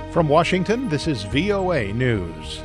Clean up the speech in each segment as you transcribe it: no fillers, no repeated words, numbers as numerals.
From Washington, this is VOA News.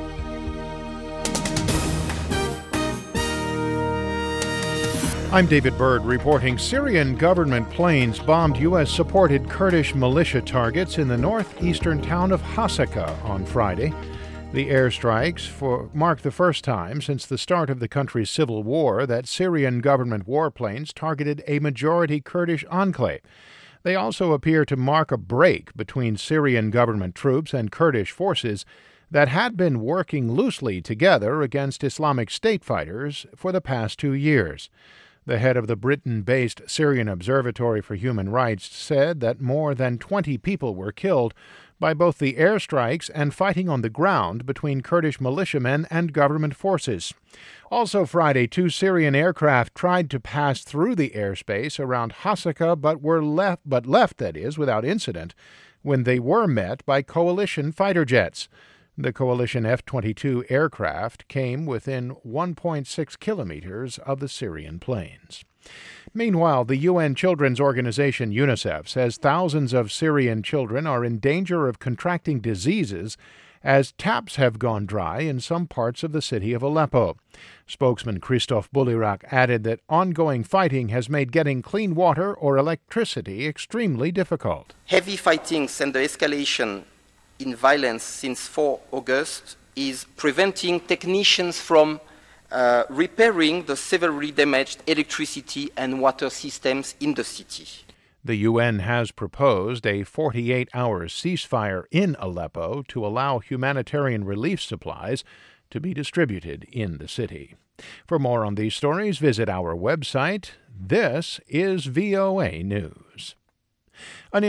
I'm David Byrd reporting Syrian government planes bombed U.S.-supported Kurdish militia targets in the northeastern town of Hasaka on Friday. The airstrikes mark the first time since the start of the country's civil war that Syrian government warplanes targeted a majority Kurdish enclave. They also appear to mark a break between Syrian government troops and Kurdish forces that had been working loosely together against Islamic State fighters for the past 2 years. The head of the Britain-based Syrian Observatory for Human Rights said that more than 20 people were killed by both the airstrikes and fighting on the ground between Kurdish militiamen and government forces. Also Friday, 2 Syrian aircraft tried to pass through the airspace around Hasaka but left without incident when they were met by coalition fighter jets. The coalition F-22 aircraft came within 1.6 kilometers of the Syrian planes. Meanwhile, the UN children's organization UNICEF says thousands of Syrian children are in danger of contracting diseases as taps have gone dry in some parts of the city of Aleppo. Spokesman Christophe Boulierac added that ongoing fighting has made getting clean water or electricity extremely difficult. Heavy fightings and the escalation in violence since 4 August is preventing technicians from repairing the severely damaged electricity and water systems in the city. The UN has proposed a 48-hour ceasefire in Aleppo to allow humanitarian relief supplies to be distributed in the city. For more on these stories, visit our website. This is VOA News.